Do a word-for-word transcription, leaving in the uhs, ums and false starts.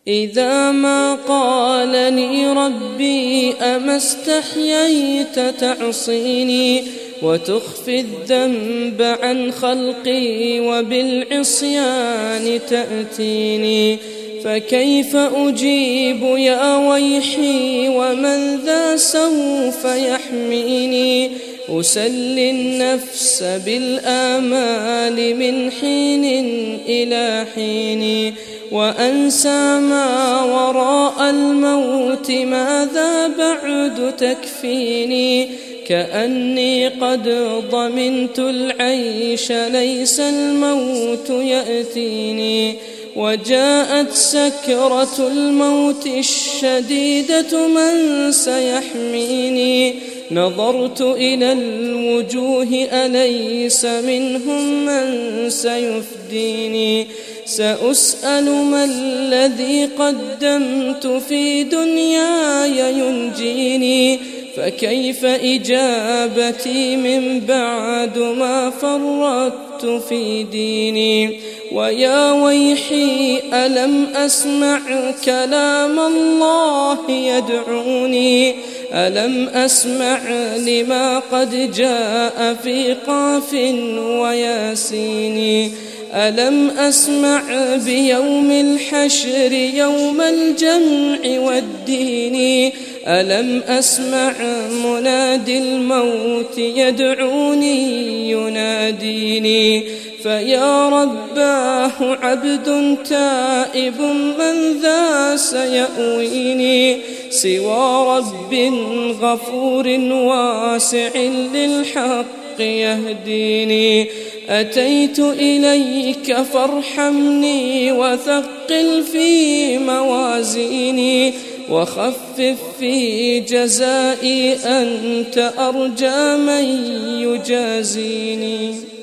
إذا ما قالني ربي أما استحييت تعصيني وتخفي الذنب عن خلقي وبالعصيان تأتيني، فكيف أجيب يا ويحي ومن ذا سوف يحميني؟ أسلي النفس بالآمال من حين إلى حين، وأنسى ما وراء الموت ماذا بعد تكفيني؟ كأني قد ضمنت العيش ليس الموت يأتيني، وجاءت سكرة الموت الشديدة من سيحميني؟ نظرت إلى الوجوه أليس منهم من سيفديني؟ سأسأل ما الذي قدمت في دنياي ينجيني، فكيف إجابتي من بعد ما فرطت في ديني؟ ويا ويحي ألم أسمع كلام الله يدعوني؟ ألم أسمع لما قد جاء في قاف وياسين؟ ألم أسمع بيوم الحشر يوم الجمع والدين؟ ألم أسمع منادي الموت يدعوني يناديني؟ فيا رباه عبد تائب من ذا سيأويني؟ سوى رب غفور واسع للحق يهديني. أتيت إليك فارحمني وثقل في موازيني، وخفف في جزائي أنت أرجى من يجازيني.